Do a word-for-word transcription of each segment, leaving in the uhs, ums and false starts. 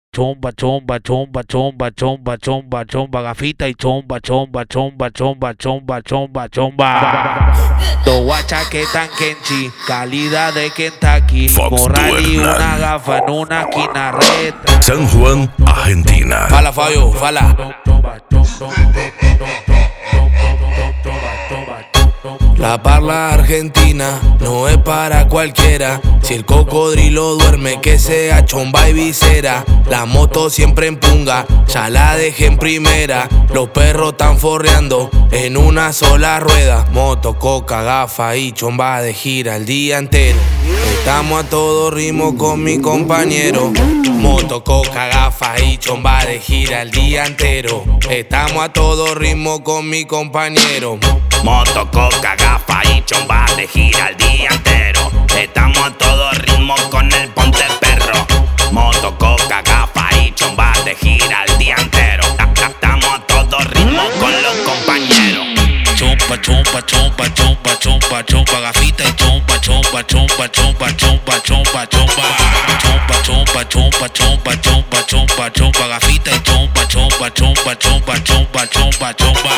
chomba, chomba, chomba, chomba, chomba, chomba, chomba, gafita y chomba, chomba, chomba, chomba, chomba, chomba, chomba. Dos guachas que tan Kenchi, calidad de Kentucky, Fox morral y Duernan. una gafa en una esquina reta. San Juan, Argentina. Fala, Fabio, fala. La parla argentina no es para cualquiera. Si el cocodrilo duerme, que sea chomba y visera. La moto siempre en punga, ya la dejé en primera. Los perros tan forreando en una sola rueda. Moto, coca, gafa y chomba de gira el día entero. Estamos a todo ritmo con mi compañero. Moto, coca, gafa y chomba de gira el día entero. Estamos a todo ritmo con mi compañero. Moto, coca, gafa y chomba de gira el día entero. Estamos a todo ritmo con el ponte perro. Moto, coca, gafa y chomba de gira el día entero. Estamos a todo ritmo con los compañeros. Chomba, chomba, chomba, chomba, chomba, chomba, gafita y chomba, chomba, chomba, chomba, chomba, chomba, chomba. Chomba, chomba, chomba, chomba, chomba, chomba, chomba, gafita y chomba, chomba, chomba, chomba, chomba, chomba, chomba.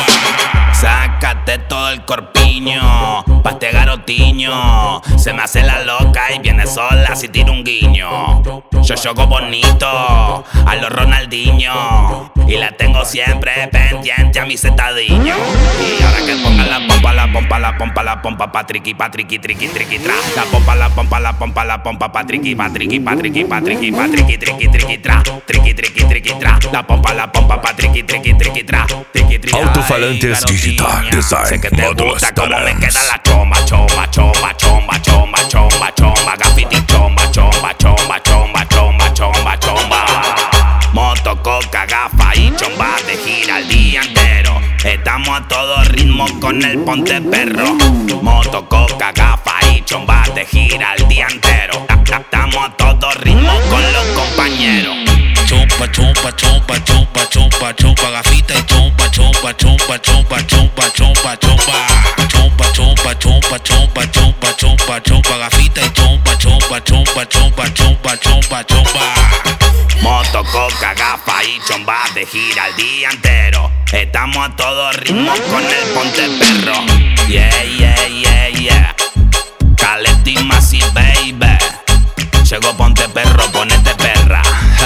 Sácate todo el corpiño, pa' este garotiño. Se me hace la loca y viene sola si tiro un guiño. Yo juego bonito a los Ronaldinho y la tengo siempre pendiente a mi setadiño. Y ahora que ponga la pompa, la pompa, la pompa, la pompa, pa' triqui, pa' triqui, triqui, triqui, tra. La pompa, la pompa, la pompa, la pompa, pa' triqui, pa' triqui, pa' triqui, pa' triqui, pa' triqui, triqui, triqui, tra. Triqui, triqui, triqui, tra. La pompa, la pompa, pa' triqui, triqui, triqui, tra. Triqui, triqui, Altofalantes Digital Design. Sé que te Módulos gusta como me Talents. queda la chomba, chomba, chomba, chomba, chomba, chomba, chomba, gafiti, chomba, chomba, chomba, chomba, chomba, chomba, chomba. Moto, coca, gafa y chomba de gira el día entero. Estamos a todo ritmo con el ponte perro. Moto, coca, gafa y chomba de gira el día entero. Estamos a todo ritmo con los compañeros. Chomba, chomba, chomba, chomba, chomba, chomba, gafita y chomba, chomba, chomba, chomba, chomba, chomba, chomba. Chomba, chomba, chomba, chomba, chomba, chomba, chomba, gafita y chomba, chomba, chomba, chomba, chomba, chomba, chomba. Moto, coca, gafa y chomba de gira el día entero. Estamos a todo ritmo con el ponte perro. Yeah, yeah, yeah, yeah. Caletti Massive, baby. Llegó ponte perro, ponete perra.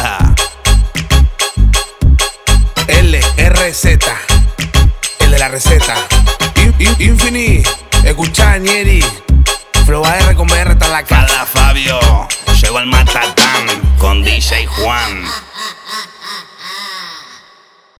L R Z, el de la receta. In- in- Infini, escucha Nieri. Flow A R con B R está en la casa. Cada Fabio, llegó el Matatán con D J Juan.